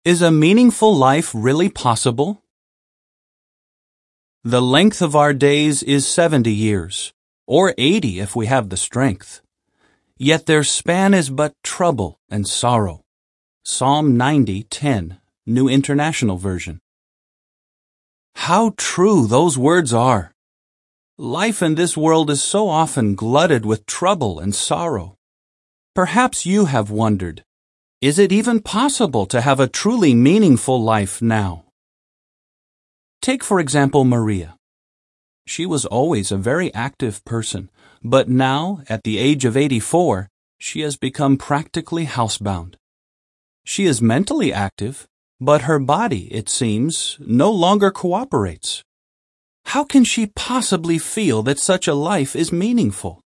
Is a meaningful life really possible? The length of our days is 70 years, or 80 if we have the strength. Yet their span is but trouble and sorrow. Psalm 90:10, New International Version. How true those words are! Life in this world is so often glutted with trouble and sorrow. Perhaps you have wondered, is it even possible to have a truly meaningful life now? Take, for example, Maria. She was always a very active person, but now, at the age of 84, she has become practically housebound. She is mentally active, but her body, it seems, no longer cooperates. How can she possibly feel that such a life is meaningful?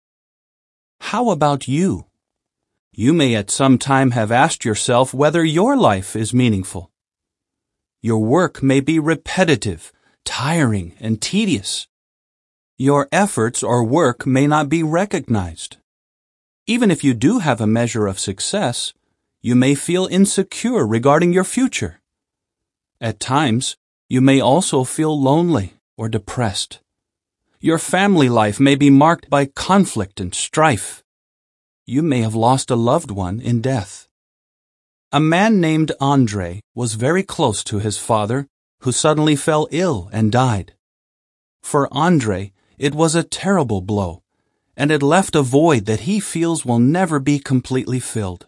How about you? You may at some time have asked yourself whether your life is meaningful. Your work may be repetitive, tiring, and tedious. Your efforts or work may not be recognized. Even if you do have a measure of success, you may feel insecure regarding your future. At times, you may also feel lonely or depressed. Your family life may be marked by conflict and strife. You may have lost a loved one in death. A man named Andre was very close to his father, who suddenly fell ill and died. For Andre, it was a terrible blow, and it left a void that he feels will never be completely filled.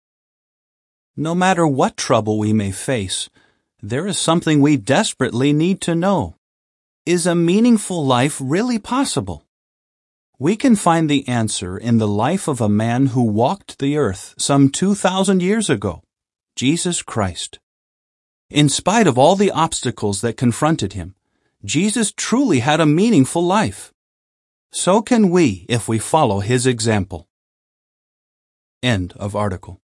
No matter what trouble we may face, there is something we desperately need to know. Is a meaningful life really possible? We can find the answer in the life of a man who walked the earth some 2,000 years ago, Jesus Christ. In spite of all the obstacles that confronted him, Jesus truly had a meaningful life. So can we if we follow his example. End of article.